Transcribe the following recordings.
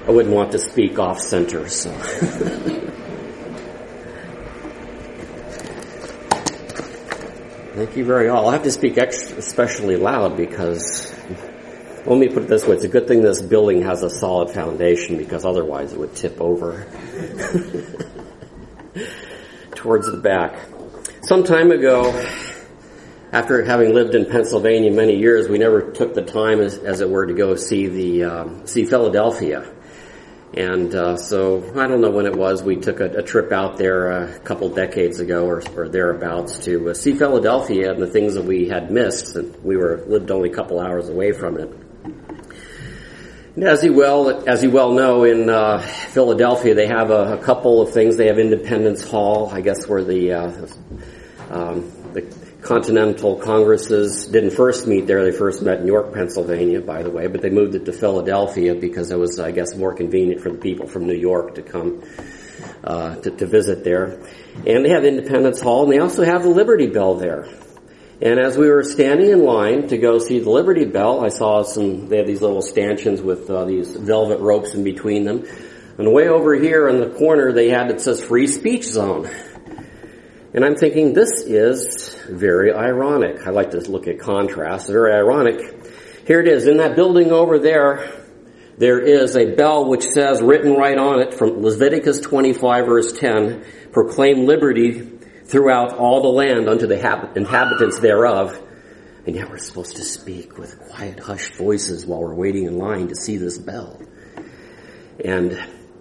I wouldn't want to speak off center, so. Thank you very much. I'll have to speak especially loud because, let me put it this way, it's a good thing this building has a solid foundation because otherwise it would tip over towards the back. Some time ago, after having lived in Pennsylvania many years, we never took the time, as it were, to go see Philadelphia. And so, I don't know when it was, we took a trip out there a couple decades ago or thereabouts to see Philadelphia and the things that we had missed. And we lived only a couple hours away from it. And as you well know, in Philadelphia, they have a couple of things. They have Independence Hall, I guess, where the Continental Congresses didn't first meet there. They first met in York, Pennsylvania, by the way, but they moved it to Philadelphia because it was, I guess, more convenient for the people from New York to come to visit there. And they have Independence Hall, and they also have the Liberty Bell there. And as we were standing in line to go see the Liberty Bell, I saw they had these little stanchions with these velvet ropes in between them. And way over here in the corner, it says Free Speech Zone. And I'm thinking, this is very ironic. I like to look at contrast. Very ironic. Here it is. In that building over there is a bell which says, written right on it from Leviticus 25, verse 10, proclaim liberty throughout all the land unto the inhabitants thereof. And yet we're supposed to speak with quiet, hushed voices while we're waiting in line to see this bell. And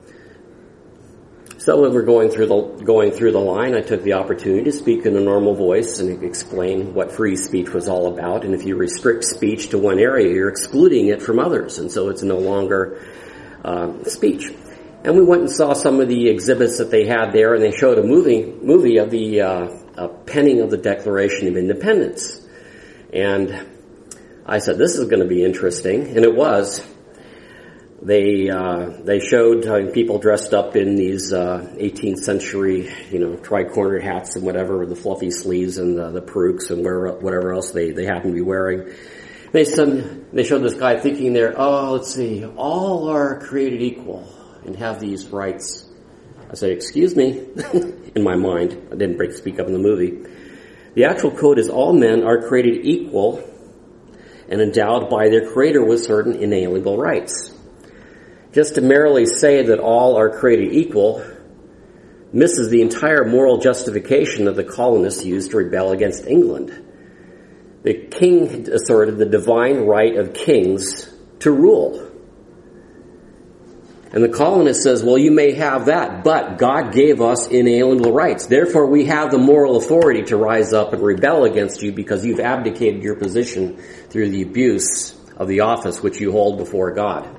so when we're going through the line, I took the opportunity to speak in a normal voice and explain what free speech was all about. And if you restrict speech to one area, you're excluding it from others, and so it's no longer speech. And we went and saw some of the exhibits that they had there, and they showed a movie of the penning of the Declaration of Independence. And I said, this is going to be interesting, and it was. They showed people dressed up in these 18th century, tri-cornered hats and whatever, with the fluffy sleeves and the perukes and whatever else they happen to be wearing. They showed this guy thinking there, let's see, all are created equal and have these rights. I said, excuse me, in my mind. I didn't speak up in the movie. The actual quote is, all men are created equal and endowed by their Creator with certain inalienable rights. Just to merely say that all are created equal misses the entire moral justification that the colonists used to rebel against England. The king asserted the divine right of kings to rule. And the colonist says, well, you may have that, but God gave us inalienable rights. Therefore, we have the moral authority to rise up and rebel against you because you've abdicated your position through the abuse of the office which you hold before God.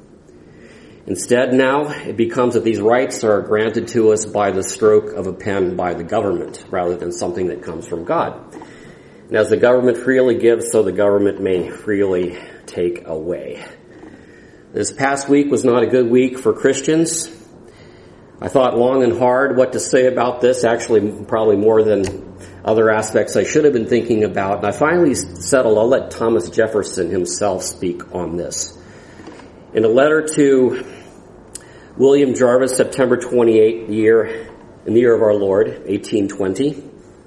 Instead, now, it becomes that these rights are granted to us by the stroke of a pen by the government, rather than something that comes from God. And as the government freely gives, so the government may freely take away. This past week was not a good week for Christians. I thought long and hard what to say about this, actually probably more than other aspects I should have been thinking about. And I finally settled, I'll let Thomas Jefferson himself speak on this. In a letter to William Jarvis, September 28, in the year of our Lord, 1820,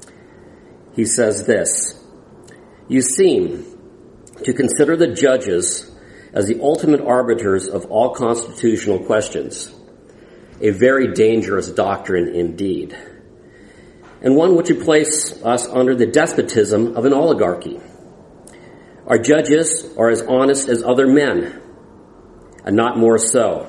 he says this, you seem to consider the judges as the ultimate arbiters of all constitutional questions, a very dangerous doctrine indeed, and one which would place us under the despotism of an oligarchy. Our judges are as honest as other men, and not more so.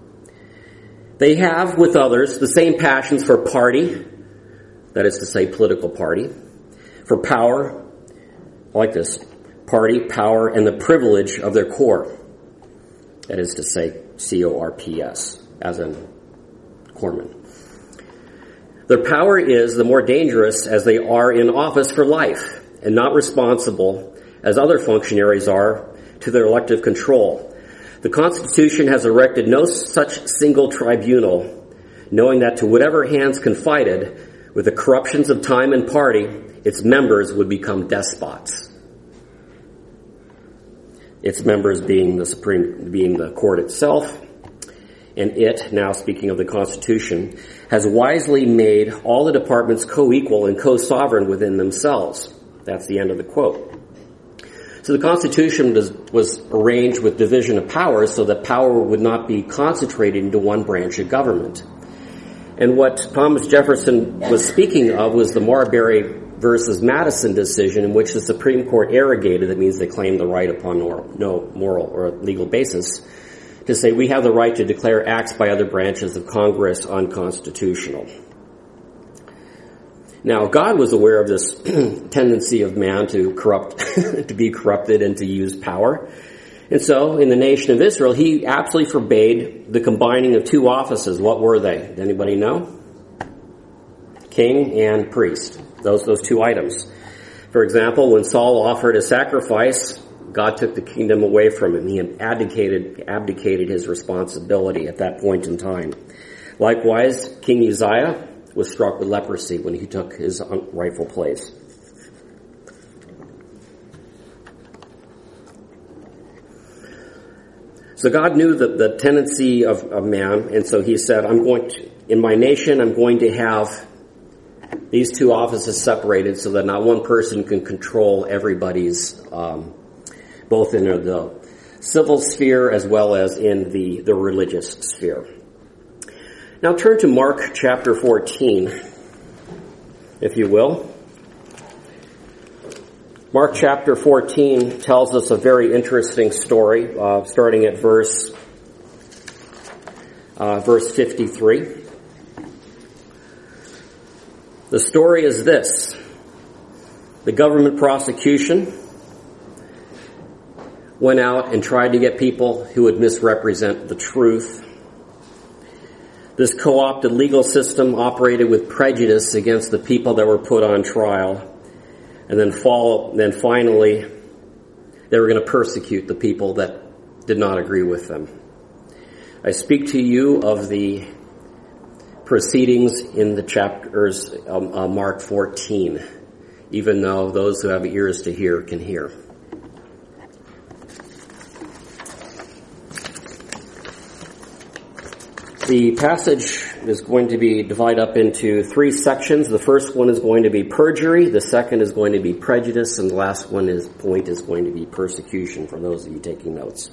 They have, with others, the same passions for party, that is to say, political party, for power, I like this, party, power, and the privilege of their core, that is to say, C-O-R-P-S, as in Corpsman. Their power is the more dangerous as they are in office for life, and not responsible, as other functionaries are, to their elective control. The Constitution has erected no such single tribunal, knowing that to whatever hands confided, with the corruptions of time and party, its members would become despots. Its members being the court itself, and it, now speaking of the Constitution, has wisely made all the departments co-equal and co-sovereign within themselves. That's the end of the quote. So the Constitution was arranged with division of powers so that power would not be concentrated into one branch of government. And what Thomas Jefferson was speaking of was the Marbury versus Madison decision, in which the Supreme Court arrogated, that means they claimed the right upon no moral or legal basis, to say we have the right to declare acts by other branches of Congress unconstitutional. Now, God was aware of this tendency of man to corrupt, to be corrupted and to use power. And so, in the nation of Israel, he absolutely forbade the combining of two offices. What were they? Does anybody know? King and priest. Those two items. For example, when Saul offered a sacrifice, God took the kingdom away from him. He abdicated his responsibility at that point in time. Likewise, King Uzziah was struck with leprosy when he took his rightful place. So God knew the tendency of man, and so he said, in my nation, I'm going to have these two offices separated so that not one person can control everybody's, both in the civil sphere as well as in the religious sphere. Now turn to Mark chapter 14, if you will. Mark chapter 14 tells us a very interesting story, starting at verse 53. The story is this. The government prosecution went out and tried to get people who would misrepresent the truth. This co-opted legal system operated with prejudice against the people that were put on trial. And then finally, they were going to persecute the people that did not agree with them. I speak to you of the proceedings in the chapters Mark 14, even though those who have ears to hear can hear. The passage is going to be divided up into three sections. The first one is going to be perjury, the second is going to be prejudice, and the last point is going to be persecution for those of you taking notes.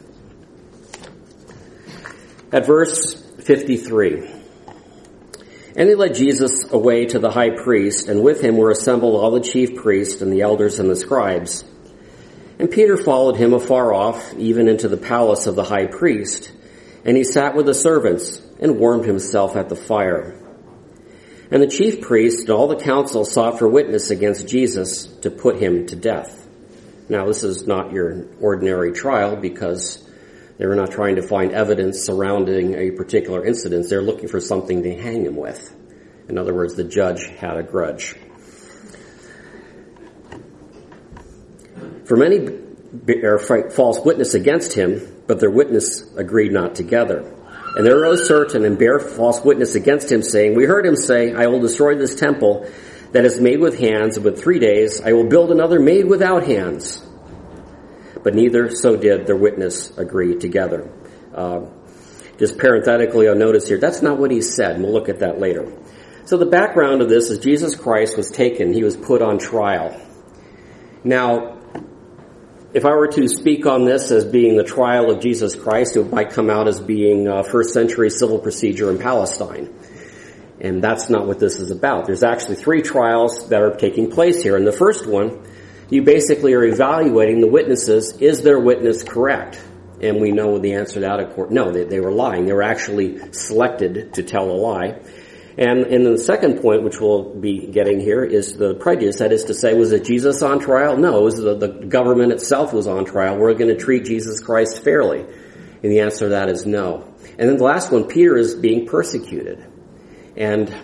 At verse 53, and he led Jesus away to the high priest, and with him were assembled all the chief priests and the elders and the scribes. And Peter followed him afar off, even into the palace of the high priest. And he sat with the servants and warmed himself at the fire. And the chief priests and all the council sought for witness against Jesus to put him to death. Now, this is not your ordinary trial because they were not trying to find evidence surrounding a particular incident. They're looking for something to hang him with. In other words, the judge had a grudge. For many bear false witness against him, but their witness agreed not together. And there arose certain and bare false witness against him, saying, we heard him say, I will destroy this temple that is made with hands, and with 3 days I will build another made without hands. But neither so did their witness agree together. Just parenthetically, I'll notice here, that's not what he said, and we'll look at that later. So the background of this is Jesus Christ was taken, he was put on trial. Now, if I were to speak on this as being the trial of Jesus Christ, it might come out as being first century civil procedure in Palestine. And that's not what this is about. There's actually 3 trials that are taking place here. In the first one, you basically are evaluating the witnesses. Is their witness correct? And we know the answer to that, of course. No, they were lying. They were actually selected to tell a lie. And in the second point, which we'll be getting here, is the prejudice. That is to say, was it Jesus on trial? No, it was the government itself was on trial. We're going to treat Jesus Christ fairly. And the answer to that is no. And then the last one, Peter is being persecuted. And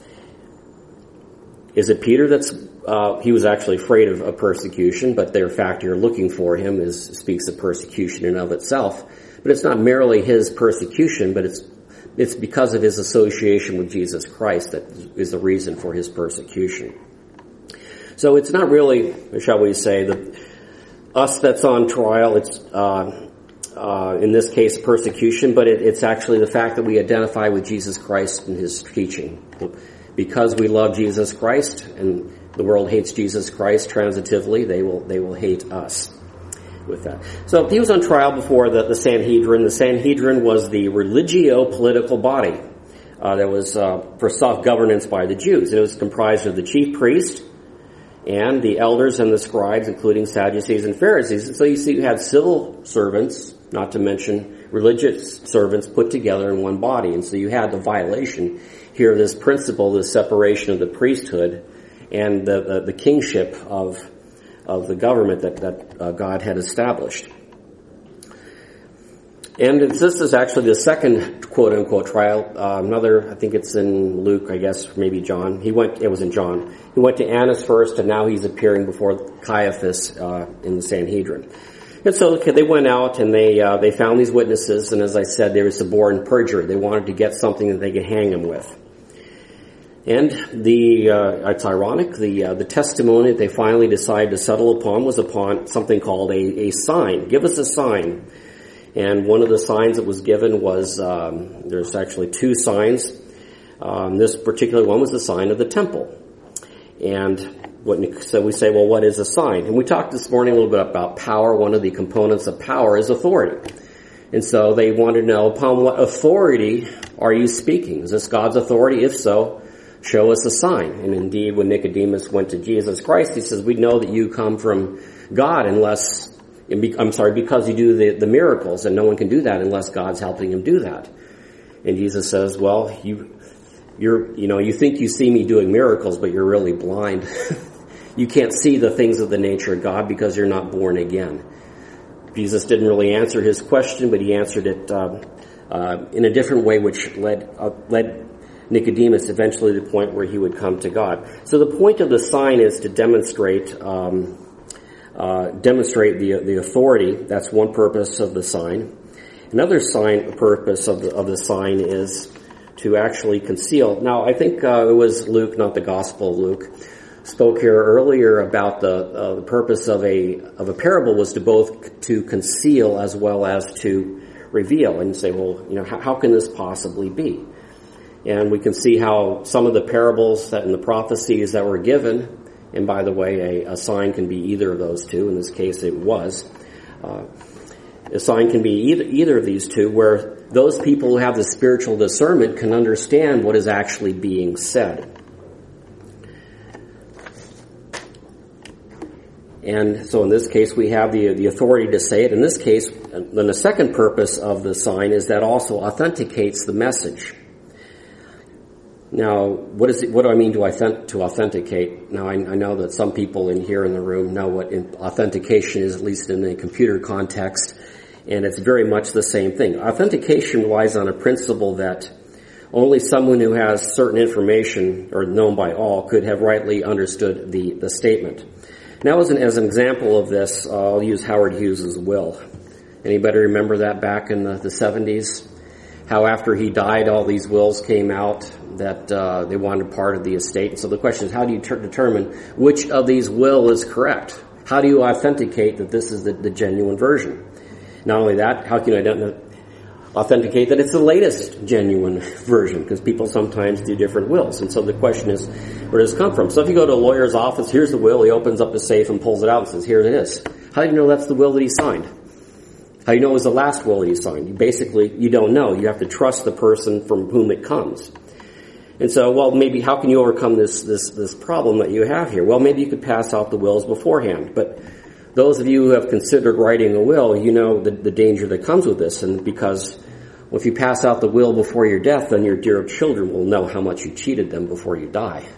is it Peter that's, he was actually afraid of persecution, but the fact you're looking for him speaks of persecution in and of itself. But it's not merely his persecution, but it's because of his association with Jesus Christ that is the reason for his persecution. So it's not really, shall we say, us that's on trial. It's in this case, persecution, but it's actually the fact that we identify with Jesus Christ and his teaching. Because we love Jesus Christ and the world hates Jesus Christ transitively, they will hate us with that. So he was on trial before the Sanhedrin. The Sanhedrin was the religio-political body that was for self-governance by the Jews. It was comprised of the chief priest and the elders and the scribes, including Sadducees and Pharisees. And so you see you had civil servants, not to mention religious servants, put together in one body. And so you had the violation here of this principle, the separation of the priesthood and the kingship of the government that God had established. And this is actually the second quote-unquote trial. I think it's in Luke, I guess, maybe John. It was in John. He went to Annas first, and now he's appearing before Caiaphas in the Sanhedrin. And so they went out and they found these witnesses, and as I said, they were suborned perjury. They wanted to get something that they could hang him with. And it's ironic, the testimony that they finally decided to settle upon was upon something called a sign. Give us a sign. And one of the signs that was given was, there's actually two signs. This particular one was the sign of the temple. And so we say, well, what is a sign? And we talked this morning a little bit about power. One of the components of power is authority. And so they wanted to know, upon what authority are you speaking? Is this God's authority? If so, show us a sign. And indeed, when Nicodemus went to Jesus Christ, he says, we know that you come from God because you do the miracles, and no one can do that unless God's helping him do that. And Jesus says, well, you think you see me doing miracles, but you're really blind. You can't see the things of the nature of God because you're not born again. Jesus didn't really answer his question, but he answered it in a different way, which led Nicodemus eventually to the point where he would come to God. So the point of the sign is to demonstrate the authority. That's one purpose of the sign. Another purpose of the sign is to actually conceal. Now, I think it was Luke, not the Gospel of Luke, spoke here earlier about the purpose of a parable was to both to conceal as well as to reveal. And you say, well, how can this possibly be? And we can see how some of the parables and the prophecies that were given, and by the way, a sign can be either of those two. In this case, it was. A sign can be either of these two, where those people who have the spiritual discernment can understand what is actually being said. And so in this case, we have the authority to say it. In this case, then the second purpose of the sign is that also authenticates the message. Now, what do I mean to authenticate? Now, I know that some people in the room know what authentication is, at least in a computer context, and it's very much the same thing. Authentication relies on a principle that only someone who has certain information, or known by all, could have rightly understood the statement. Now, as an example of this, I'll use Howard Hughes' will. Anybody remember that back in the 70s? How after he died, all these wills came out that they wanted part of the estate. And so the question is, how do you determine which of these will is correct? How do you authenticate that this is the genuine version? Not only that, how can you authenticate that it's the latest genuine version? Because people sometimes do different wills. And so the question is, where does it come from? So if you go to a lawyer's office, here's the will, he opens up the safe and pulls it out and says, here it is. How do you know that's the will that he signed? How do you know it was the last will that he signed? You don't know. You have to trust the person from whom it comes. And so, well, maybe how can you overcome this problem that you have here? Well, maybe you could pass out the wills beforehand. But those of you who have considered writing a will, you know the danger that comes with this. And because if you pass out the will before your death, then your dear children will know how much you cheated them before you die.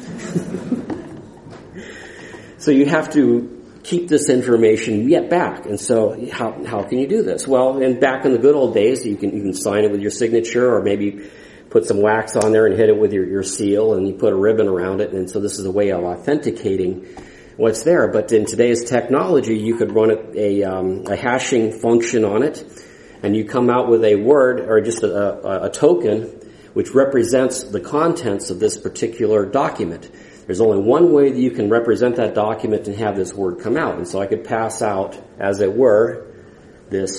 So you have to keep this information yet back. And so how can you do this? Well, and back in the good old days, you can sign it with your signature, or maybe put some wax on there and hit it with your seal, and you put a ribbon around it. And so this is a way of authenticating what's there. But in today's technology, you could run a hashing function on it, and you come out with a word or just a token which represents the contents of this particular document. There's only one way that you can represent that document and have this word come out. And so I could pass out, as it were, this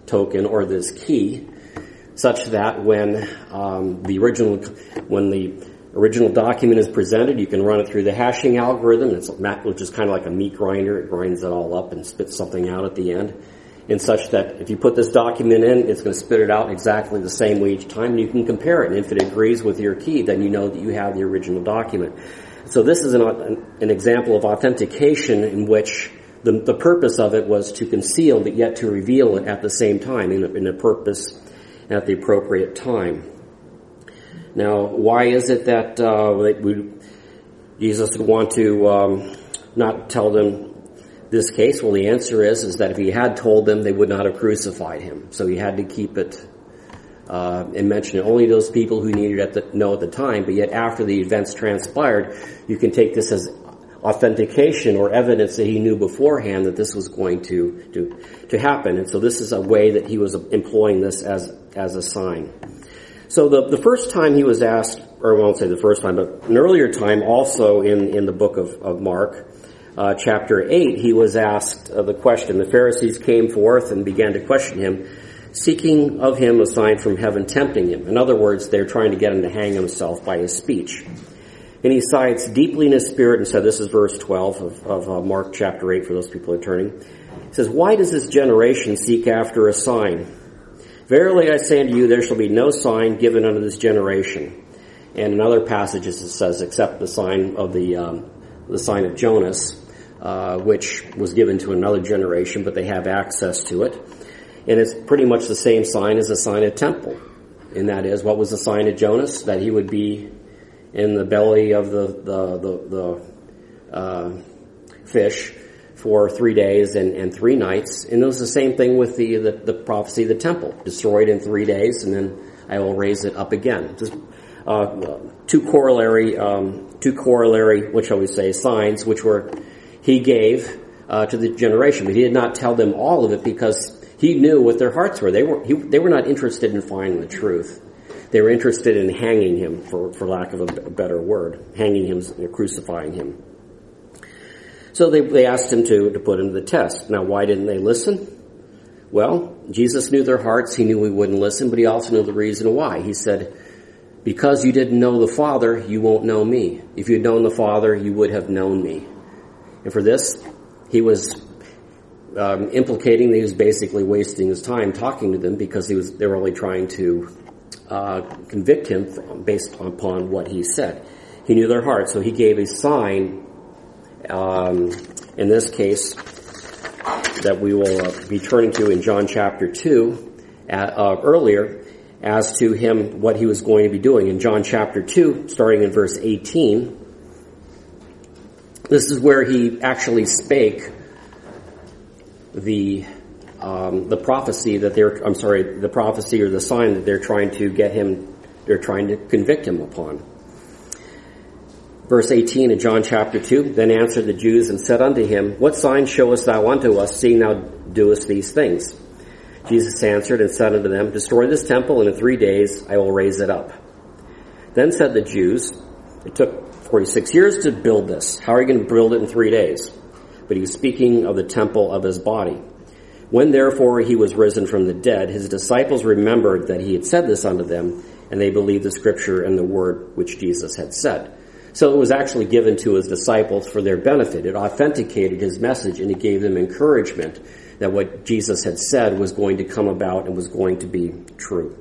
token or this key, such that when the original document is presented, you can run it through the hashing algorithm, which is kind of like a meat grinder. It grinds it all up and spits something out at the end. And such that if you put this document in, it's going to spit it out exactly the same way each time, and you can compare it. And if it agrees with your key, then you know that you have the original document. So this is an example of authentication in which the purpose of it was to conceal, but yet to reveal it at the same time, in a purpose at the appropriate time. Now, why is it that Jesus would want to not tell them this case? Well, the answer is that if he had told them, they would not have crucified him. So he had to keep it and mention it only those people who needed it to know at the time. But yet, after the events transpired, you can take this as authentication or evidence that he knew beforehand that this was going to happen. And so this is a way that he was employing this as a sign. So the first time he was asked, or I won't say the first time, but an earlier time also in the book of Mark, chapter 8, he was asked the question. The Pharisees came forth and began to question him, seeking of him a sign from heaven, tempting him. In other words, they're trying to get him to hang himself by his speech. And he sighs deeply in his spirit and said, this is verse 12 of Mark chapter 8 for those people who are turning. He says, why does this generation seek after a sign? Verily I say unto you, there shall be no sign given unto this generation. And in other passages it says, except the sign of the sign of Jonas, which was given to another generation, but they have access to it. And it's pretty much the same sign as the sign of temple. And that is, what was the sign of Jonas? That he would be in the belly of the fish for 3 days and 3 nights. And it was the same thing with the prophecy of the temple. Destroyed in 3 days, and then I will raise it up again. Just two corollary, what shall we say, signs, which were he gave to the generation. But he did not tell them all of it because he knew what their hearts were. They were not interested in finding the truth. They were interested in hanging him, for lack of a better word, hanging him, crucifying him. So they asked him to put him to the test. Now, why didn't they listen? Well, Jesus knew their hearts. He knew we wouldn't listen, but he also knew the reason why. He said, because you didn't know the Father, you won't know me. If you'd known the Father, you would have known me. And for this, he was implicating that he was basically wasting his time talking to them because they were only trying to convict him based upon what he said. He knew their hearts, so he gave a sign, in this case, that we will be turning to in John chapter 2 earlier, as to him, what he was going to be doing. In John chapter 2, starting in verse 18, this is where he actually spake the prophecy that the prophecy or the sign that they're trying to convict him upon. Verse 18 in John chapter 2, then answered the Jews and said unto him, what sign showest thou unto us, seeing thou doest these things? Jesus answered and said unto them, destroy this temple, and in 3 days I will raise it up. Then said the Jews, it took 46 years to build this. How are you going to build it in 3 days? But he was speaking of the temple of his body. When therefore he was risen from the dead, his disciples remembered that he had said this unto them, and they believed the scripture and the word which Jesus had said. So it was actually given to his disciples for their benefit. It authenticated his message, and it gave them encouragement that what Jesus had said was going to come about and was going to be true.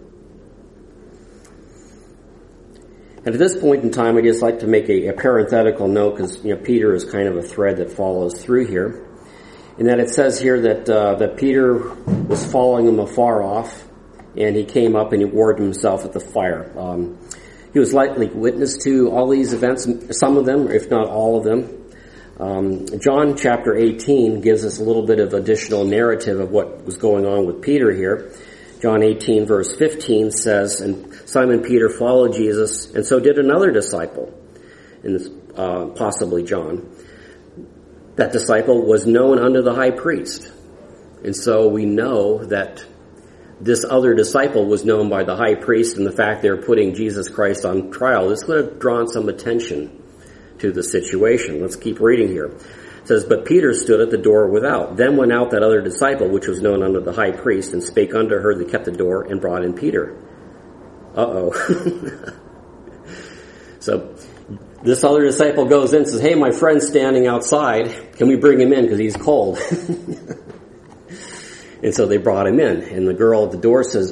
And at this point in time, I'd just like to make a parenthetical note, because Peter is kind of a thread that follows through here. And that it says here that Peter was following him afar off, and he came up and he warmed himself at the fire. He was likely witness to all these events, some of them, if not all of them. John chapter 18 gives us a little bit of additional narrative of what was going on with Peter here. John 18 verse 15 says, and Simon Peter followed Jesus, and so did another disciple, and possibly John. That disciple was known unto the high priest. And so we know that this other disciple was known by the high priest, and the fact they're putting Jesus Christ on trial, this would have drawn some attention to the situation. Let's keep reading here. says, but Peter stood at the door without. Then went out that other disciple, which was known unto the high priest, and spake unto her that kept the door, and brought in Peter. So this other disciple goes in and says, hey, my friend's standing outside. Can we bring him in because he's cold? And so they brought him in. And the girl at the door says,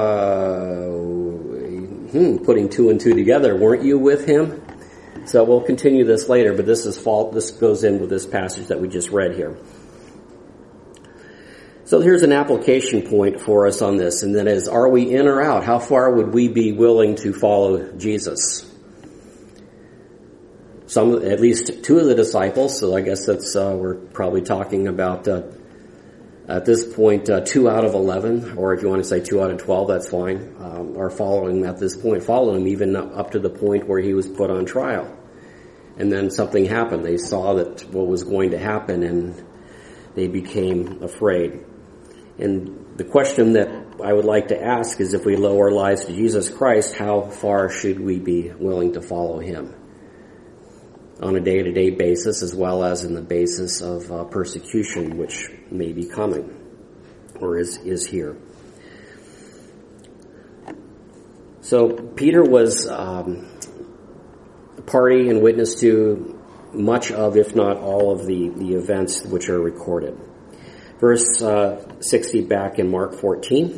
putting two and two together, weren't you with him? So we'll continue this later, but this goes in with this passage that we just read here. So here's an application point for us on this, and that is, are we in or out? How far would we be willing to follow Jesus? At least two of the disciples, so I guess that's, we're probably talking about, at this point, 2 out of 11, or if you want to say 2 out of 12, that's fine, are following him at this point, following him even up to the point where he was put on trial. And then something happened. They saw that what was going to happen, and they became afraid. And the question that I would like to ask is, if we lower our lives to Jesus Christ, how far should we be willing to follow him? On a day-to-day basis, as well as in the basis of persecution, which may be coming, or is here. So Peter was party and witness to much of, if not all of, the events which are recorded. Verse 60 back in Mark 14.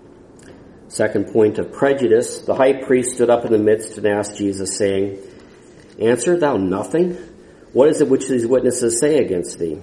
Second point of prejudice. The high priest stood up in the midst and asked Jesus, saying, answer thou nothing? What is it which these witnesses say against thee?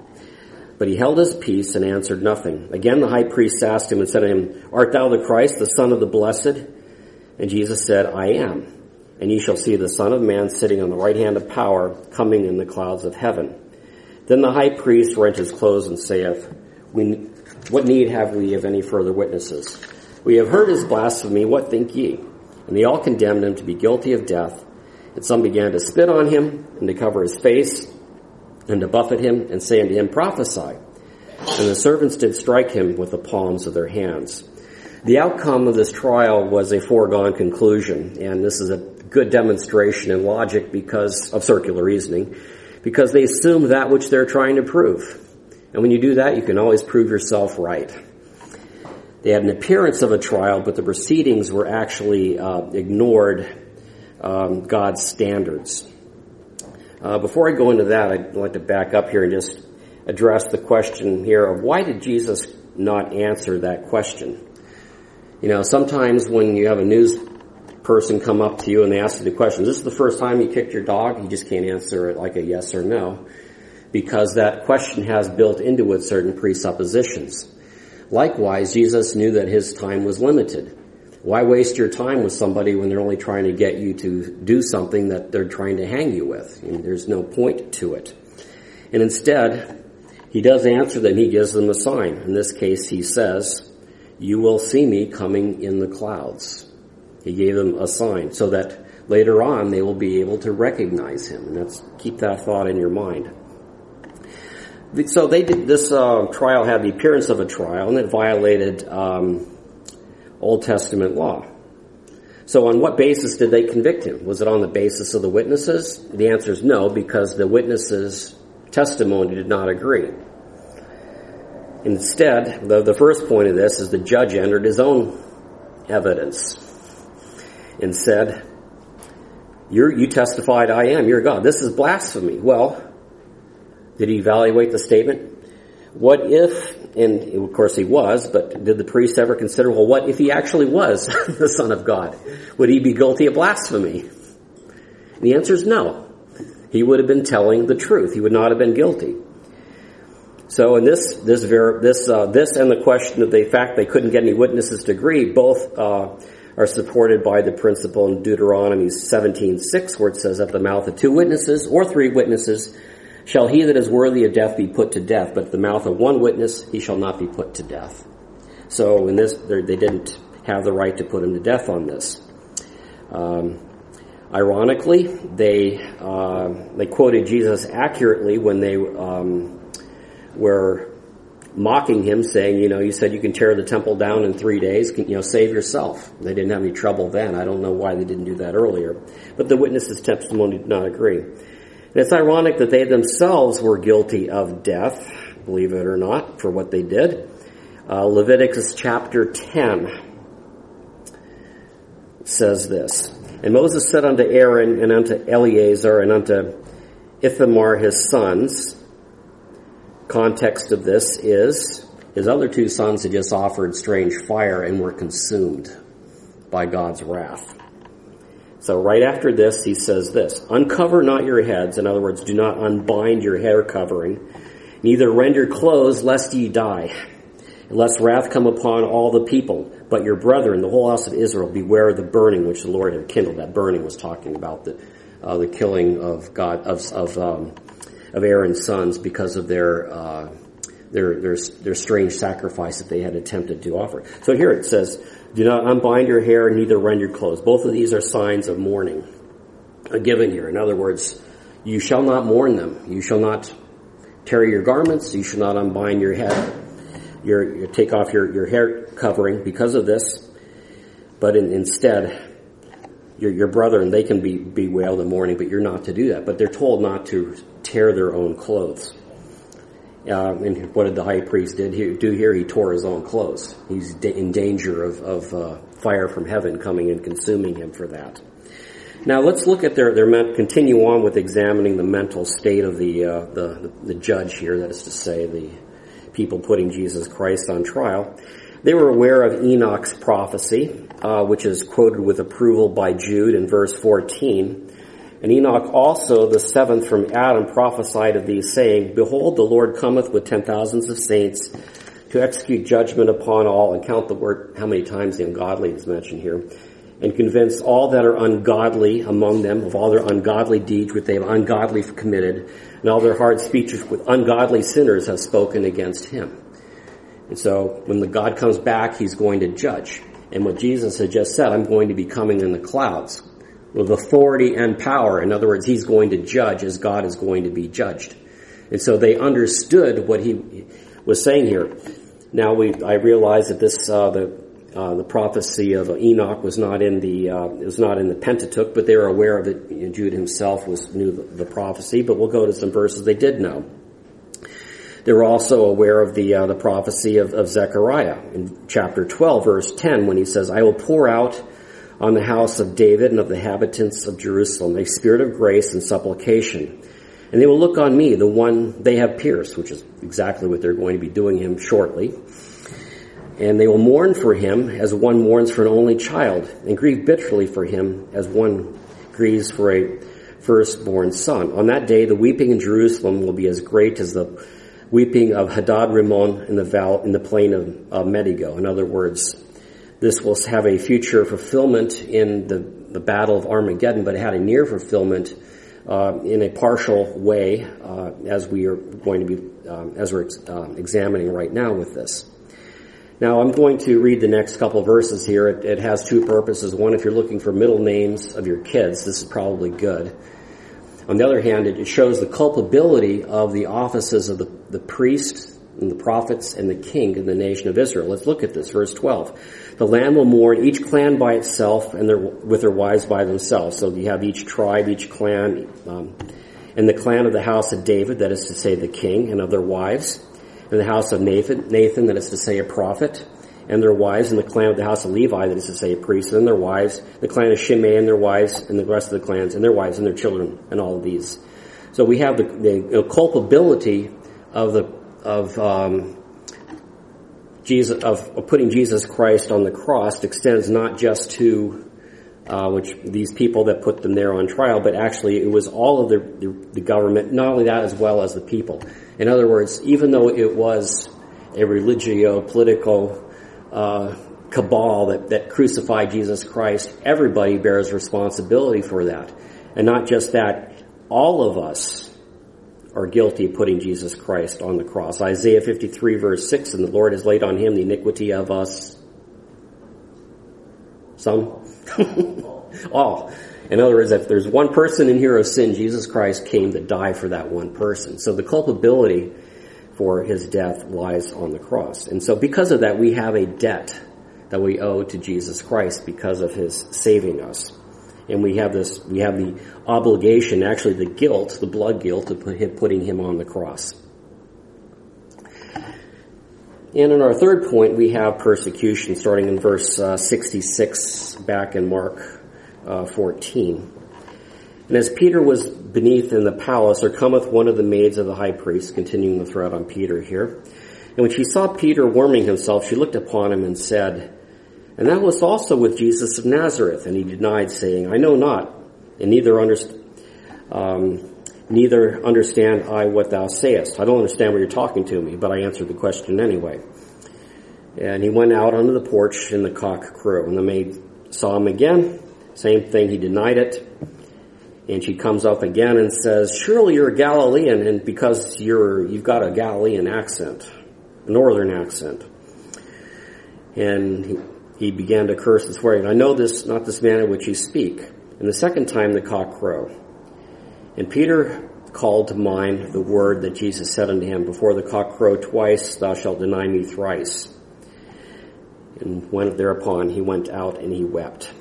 But he held his peace and answered nothing. Again the high priest asked him and said to him, art thou the Christ, the Son of the Blessed? And Jesus said, I am. And ye shall see the Son of Man sitting on the right hand of power, coming in the clouds of heaven. Then the high priest rent his clothes and saith, what need have we of any further witnesses? We have heard his blasphemy, what think ye? And they all condemned him to be guilty of death. And some began to spit on him, and to cover his face, and to buffet him, and say unto him, prophesy. And the servants did strike him with the palms of their hands. The outcome of this trial was a foregone conclusion, and this is a good demonstration in logic of circular reasoning, because they assume that which they're trying to prove. And when you do that, you can always prove yourself right. They had an appearance of a trial, but the proceedings were actually ignored God's standards. Before I go into that, I'd like to back up here and just address the question here of why did Jesus not answer that question? You know, sometimes when you have a news person come up to you and they ask you the question, is this the first time you kicked your dog? You just can't answer it like a yes or no, because that question has built into it certain presuppositions. Likewise, Jesus knew that his time was limited. Why waste your time with somebody when they're only trying to get you to do something that they're trying to hang you with? I mean, there's no point to it. And instead, he does answer them. He gives them a sign. In this case, he says, you will see me coming in the clouds. He gave them a sign so that later on they will be able to recognize him. And keep that thought in your mind. So this trial had the appearance of a trial, and it violated Old Testament law. So on what basis did they convict him? Was it on the basis of the witnesses? The answer is no, because the witnesses' testimony did not agree. Instead, the first point of this is the judge entered his own evidence and said, you testified I am, you're God. This is blasphemy. Well, did he evaluate the statement? What if, and of course he was, but did the priest ever consider, well, what if he actually was the Son of God? Would he be guilty of blasphemy? And the answer is no. He would have been telling the truth. He would not have been guilty. So in this and the question of the fact they couldn't get any witnesses to agree, both are supported by the principle in Deuteronomy 17:6, where it says, at the mouth of 2 witnesses or 3 witnesses shall he that is worthy of death be put to death, but at the mouth of 1 witness he shall not be put to death. So in this, they didn't have the right to put him to death on this. Ironically, they quoted Jesus accurately when they were mocking him, saying, you said you can tear the temple down in 3 days. Save yourself. They didn't have any trouble then. I don't know why they didn't do that earlier. But the witnesses' testimony did not agree. And it's ironic that they themselves were guilty of death, believe it or not, for what they did. Leviticus chapter 10 says this. And Moses said unto Aaron and unto Eleazar and unto Ithamar his sons. Context of this is his other two sons had just offered strange fire and were consumed by God's wrath. So right after this, he says this, uncover not your heads. In other words, do not unbind your hair covering. Neither rend your clothes, lest ye die. Lest wrath come upon all the people. But your brethren, the whole house of Israel, beware of the burning which the Lord had kindled. That burning was talking about the killing of God of Aaron's sons because of their strange sacrifice that they had attempted to offer. So here it says, do not unbind your hair, neither rend your clothes. Both of these are signs of mourning given here. In other words, you shall not mourn them. You shall not tear your garments. You shall not unbind your head. You take off your hair covering because of this. But instead, your brethren, they can bewail the mourning, but you're not to do that. But they're told not to tear their own clothes. And what did the high priest do here? He tore his own clothes. He's in danger of fire from heaven coming and consuming him for that. Now let's look at continue on with examining the mental state of the judge here. That is to say, the people putting Jesus Christ on trial. They were aware of Enoch's prophecy, which is quoted with approval by Jude in verse 14. And Enoch also, the seventh from Adam, prophesied of these, saying, behold, the Lord cometh with 10,000s of saints to execute judgment upon all, and count the word, how many times the ungodly is mentioned here, and convince all that are ungodly among them of all their ungodly deeds which they have ungodly committed, and all their hard speeches with ungodly sinners have spoken against him. And so when the God comes back, he's going to judge. And what Jesus had just said, I'm going to be coming in the clouds with authority and power. In other words, he's going to judge as God is going to be judged. And so they understood what he was saying here. Now I realize that this the prophecy of Enoch was not in the Pentateuch, but they were aware of it. Jude himself knew the prophecy, but we'll go to some verses they did know. They were also aware of the prophecy of Zechariah in chapter 12, verse 10, when he says, I will pour out on the house of David and of the inhabitants of Jerusalem a spirit of grace and supplication. And they will look on me, the one they have pierced, which is exactly what they're going to be doing him shortly. And they will mourn for him as one mourns for an only child, and grieve bitterly for him as one grieves for a firstborn son. On that day, the weeping in Jerusalem will be as great as the weeping of Hadad Rimmon in the plain of Megiddo. In other words, this will have a future fulfillment in the battle of Armageddon, but it had a near fulfillment in a partial way, as we are going to be examining right now with this. Now, I'm going to read the next couple verses here. It has two purposes. One, if you're looking for middle names of your kids, this is probably good. On the other hand, it shows the culpability of the offices of the priests and the prophets and the king in the nation of Israel. Let's look at this, verse 12. The land will mourn, each clan by itself, and with their wives by themselves. So you have each tribe, each clan, and the clan of the house of David, that is to say the king, and of their wives, and the house of Nathan, that is to say a prophet, and their wives, and the clan of the house of Levi, that is to say a priest, and their wives, the clan of Shimei and their wives, and the rest of the clans, and their wives and their children, and all of these. So we have the culpability of putting Jesus Christ on the cross extends not just to which these people that put them there on trial, but actually it was all of the government, not only that as well as the people. In other words, even though it was a religio-political cabal that crucified Jesus Christ, everybody bears responsibility for that. And not just that, all of us are guilty of putting Jesus Christ on the cross. Isaiah 53 verse 6, and the Lord has laid on him the iniquity of us. Some? All. In other words, if there's one person in here of sin, Jesus Christ came to die for that one person. So the culpability for his death lies on the cross. And so because of that, we have a debt that we owe to Jesus Christ because of his saving us. And we have the obligation, actually the guilt, the blood guilt of putting him on the cross. And in our third point, we have persecution, starting in verse 66 back in Mark 14. And as Peter was beneath in the palace, there cometh one of the maids of the high priest, continuing the thread on Peter here. And when she saw Peter warming himself, she looked upon him and said, And thou wast also with Jesus of Nazareth. And he denied, saying, I know not, and neither understand I what thou sayest. I don't understand what you're talking to me, but I answered the question anyway. And he went out onto the porch, and the cock crew. And the maid saw him again. Same thing, he denied it. And she comes up again and says, Surely you're a Galilean, and because you've got a Galilean accent, a northern accent. And he began to curse and swear, I know this, not this man in which you speak. And the second time the cock crowed. And Peter called to mind the word that Jesus said unto him, Before the cock crow twice, thou shalt deny me thrice. And thereupon he went out and he wept.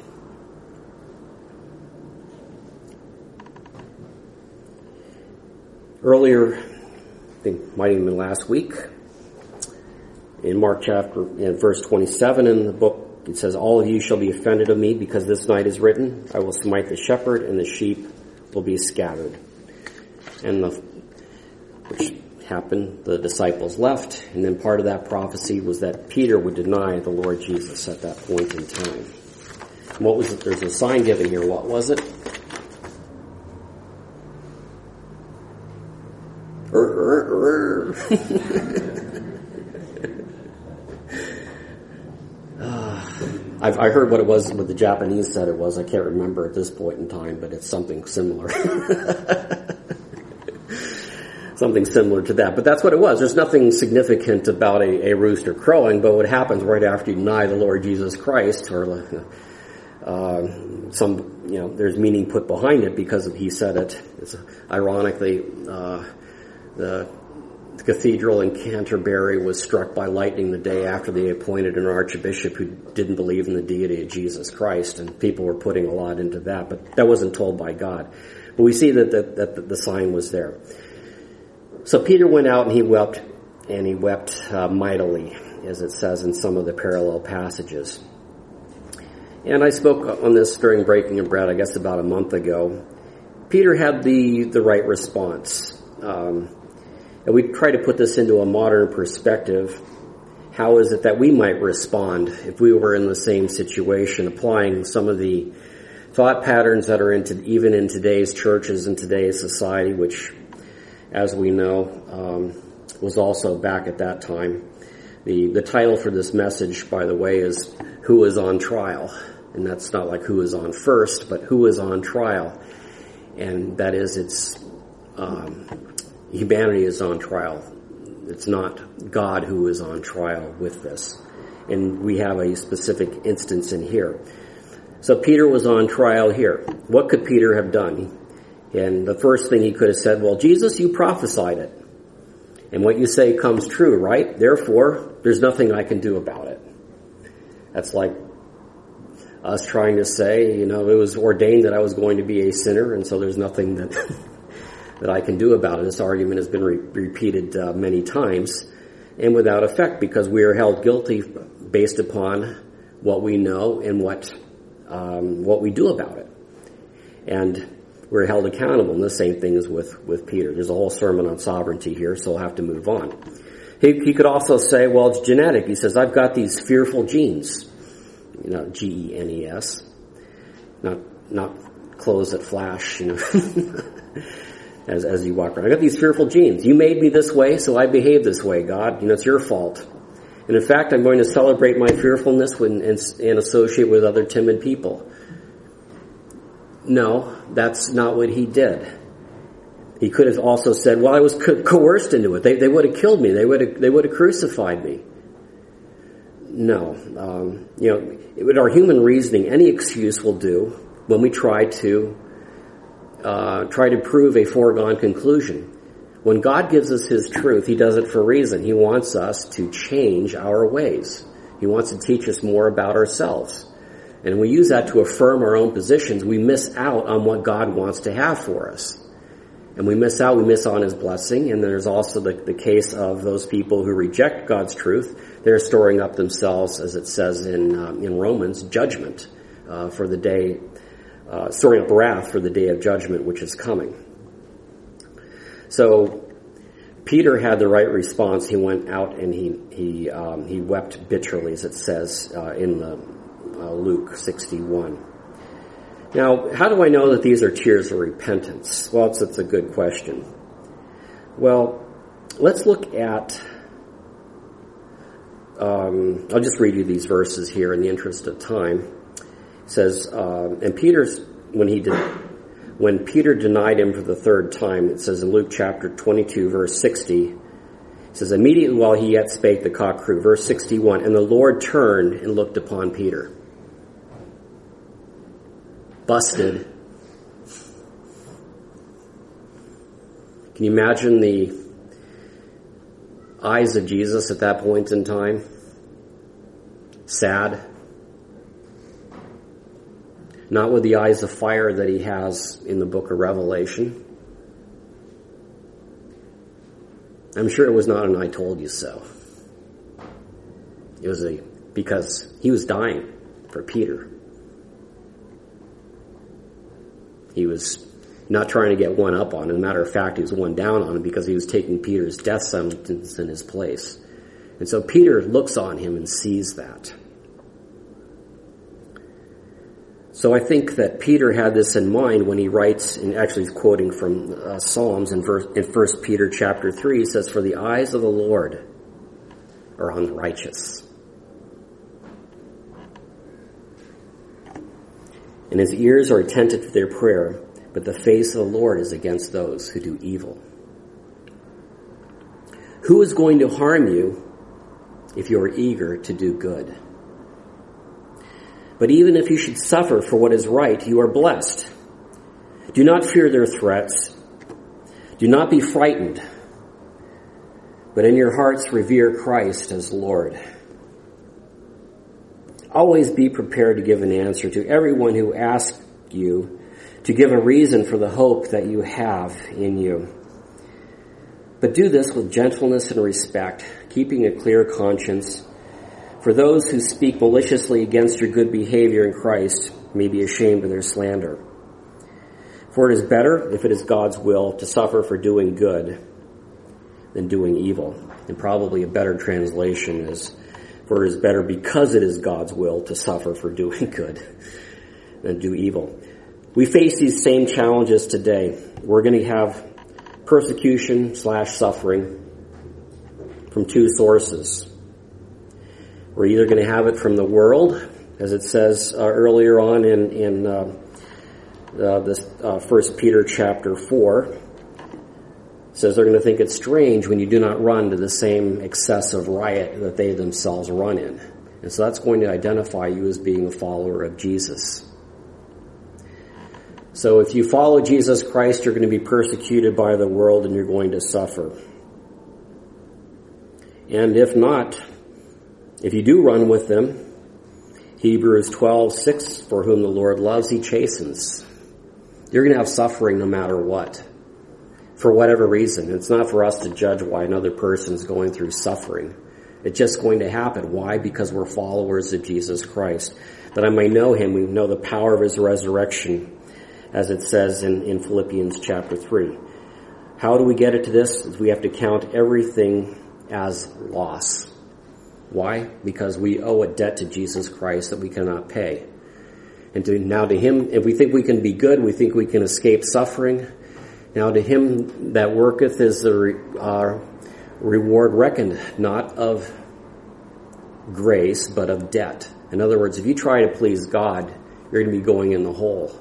Earlier, I think might have been last week, in Mark chapter, verse 27 in the book, it says, All of you shall be offended of me, because this night is written, I will smite the shepherd, and the sheep will be scattered. And which happened, the disciples left, and then part of that prophecy was that Peter would deny the Lord Jesus at that point in time. And what was it? There's a sign given here. What was it? I heard what it was, what the Japanese said it was. I can't remember at this point in time, but it's something similar. Something similar to that. But that's what it was. There's nothing significant about a rooster crowing, but what happens right after you deny the Lord Jesus Christ, or there's meaning put behind it because he said it. It's ironically, the cathedral in Canterbury was struck by lightning the day after they appointed an archbishop who didn't believe in the deity of Jesus Christ, and people were putting a lot into that, but that wasn't told by God. But we see that the sign was there. So Peter went out and he wept mightily, as it says in some of the parallel passages. And I spoke on this during Breaking of Bread, I guess about a month ago. Peter had the right response. And we try to put this into a modern perspective. How is it that we might respond if we were in the same situation, applying some of the thought patterns that are even in today's churches and today's society, which, as we know, was also back at that time. The title for this message, by the way, is Who is on Trial? And that's not like who is on first, but who is on trial. And that is, humanity is on trial. It's not God who is on trial with this. And we have a specific instance in here. So Peter was on trial here. What could Peter have done? And the first thing he could have said, well, Jesus, you prophesied it. And what you say comes true, right? Therefore, there's nothing I can do about it. That's like us trying to say, it was ordained that I was going to be a sinner, and so there's nothing that that I can do about it. This argument has been repeated many times, and without effect, because we are held guilty based upon what we know and what we do about it. And we're held accountable, and the same thing is with Peter. There's a whole sermon on sovereignty here, so I'll have to move on. He could also say, well, it's genetic. He says, I've got these fearful genes. Genes. Not clothes that flash, as you walk around. I got these fearful genes. You made me this way, so I behave this way, God. It's your fault. And in fact, I'm going to celebrate my fearfulness and associate with other timid people. No, that's not what he did. He could have also said, well, I was coerced into it. They would have killed me. They would have crucified me. No. With our human reasoning, any excuse will do when we try to prove a foregone conclusion. When God gives us His truth, He does it for a reason. He wants us to change our ways. He wants to teach us more about ourselves. And we use that to affirm our own positions. We miss out on what God wants to have for us. And we miss on his blessing. And there's also the case of those people who reject God's truth. They're storing up themselves, as it says in Romans, judgment for the day, storing up wrath for the day of judgment which is coming. So Peter had the right response. He went out and he wept bitterly, as it says in Luke 61. Now, how do I know that these are tears of repentance? Well, it's a good question. Well, let's look at, I'll just read you these verses here in the interest of time. It says, and when Peter denied him for the third time, it says in Luke chapter 22, verse 60, it says, immediately while he yet spake, the cock crew. Verse 61, and the Lord turned and looked upon Peter. Busted. Can you imagine the eyes of Jesus at that point in time? Sad. Not with the eyes of fire that he has in the book of Revelation. I'm sure it was not an I told you so. It was because he was dying for Peter. He was not trying to get one up on him. As a matter of fact, he was one down on him because he was taking Peter's death sentence in his place. And so Peter looks on him and sees that. So I think that Peter had this in mind when he writes, and actually he's quoting from Psalms in 1 Peter chapter 3, he says, for the eyes of the Lord are on the righteous, and his ears are attentive to their prayer, but the face of the Lord is against those who do evil. Who is going to harm you if you are eager to do good? But even if you should suffer for what is right, you are blessed. Do not fear their threats. Do not be frightened. But in your hearts revere Christ as Lord. Always be prepared to give an answer to everyone who asks you to give a reason for the hope that you have in you. But do this with gentleness and respect, keeping a clear conscience. For those who speak maliciously against your good behavior in Christ may be ashamed of their slander. For it is better, if it is God's will, to suffer for doing good than doing evil. And probably a better translation is, for it is better because it is God's will to suffer for doing good than do evil. We face these same challenges today. We're going to have persecution/suffering from two sources. We're either going to have it from the world, as it says earlier on in 1 Peter chapter 4. It says they're going to think it's strange when you do not run to the same excessive riot that they themselves run in. And so that's going to identify you as being a follower of Jesus. So if you follow Jesus Christ, you're going to be persecuted by the world and you're going to suffer. And if not, if you do run with them, Hebrews 12:6, for whom the Lord loves, he chastens. You're going to have suffering no matter what, for whatever reason. It's not for us to judge why another person's going through suffering. It's just going to happen. Why? Because we're followers of Jesus Christ. That I may know him, we know the power of his resurrection, as it says in Philippians chapter 3. How do we get it to this? We have to count everything as loss. Why? Because we owe a debt to Jesus Christ that we cannot pay. And now to him, if we think we can be good, we think we can escape suffering. Now to him that worketh is the reward reckoned, not of grace, but of debt. In other words, if you try to please God, you're going to be going in the hole.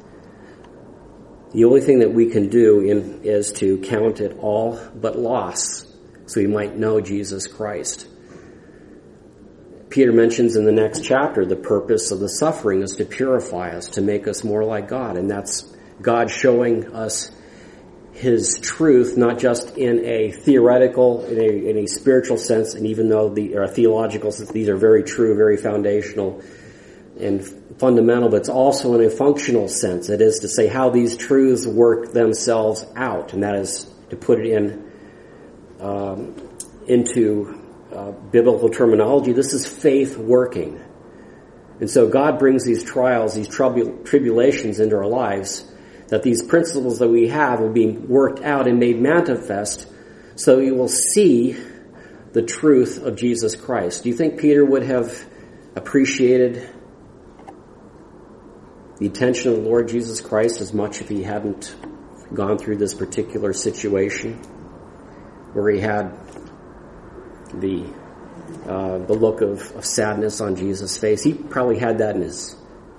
The only thing that we can do is to count it all but loss, so we might know Jesus Christ. Peter mentions in the next chapter the purpose of the suffering is to purify us, to make us more like God. And that's God showing us his truth, not just in a theoretical, in a spiritual sense, and even though or theological sense, these are very true, very foundational and fundamental, but it's also in a functional sense. It is to say how these truths work themselves out, and that is to put it into biblical terminology. This is faith working. And so God brings these trials, these tribulations into our lives, that these principles that we have will be worked out and made manifest, so you will see the truth of Jesus Christ. Do you think Peter would have appreciated the attention of the Lord Jesus Christ as much if he hadn't gone through this particular situation where he had the look of sadness on Jesus' face? He probably had that in his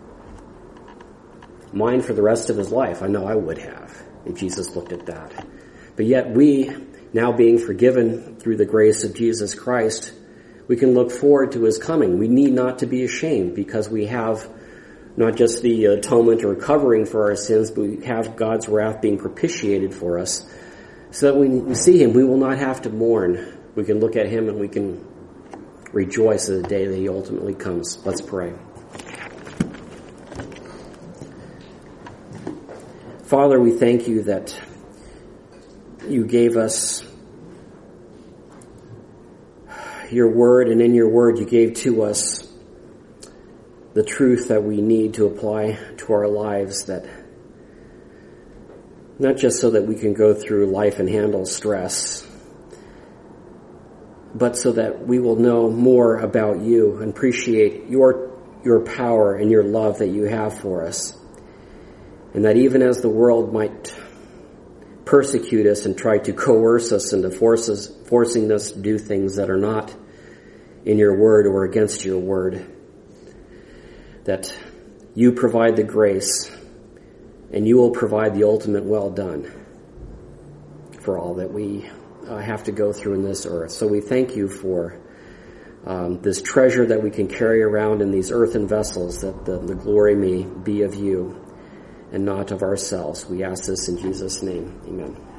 mind for the rest of his life. I know I would have if Jesus looked at that. But yet we, now being forgiven through the grace of Jesus Christ, we can look forward to his coming. We need not to be ashamed because we have not just the atonement or covering for our sins, but we have God's wrath being propitiated for us, so that when we see him, we will not have to mourn. We can look at him and we can rejoice at the day that he ultimately comes. Let's pray. Father, we thank you that you gave us your word, and in your word you gave to us the truth that we need to apply to our lives, that not just so that we can go through life and handle stress, but so that we will know more about you and appreciate your power and your love that you have for us. And that even as the world might persecute us and try to coerce us into forcing us to do things that are not in your word or against your word, that you provide the grace and you will provide the ultimate well done for all that we have to go through in this earth. So we thank you for this treasure that we can carry around in these earthen vessels, that the glory may be of you and not of ourselves. We ask this in Jesus' name. Amen.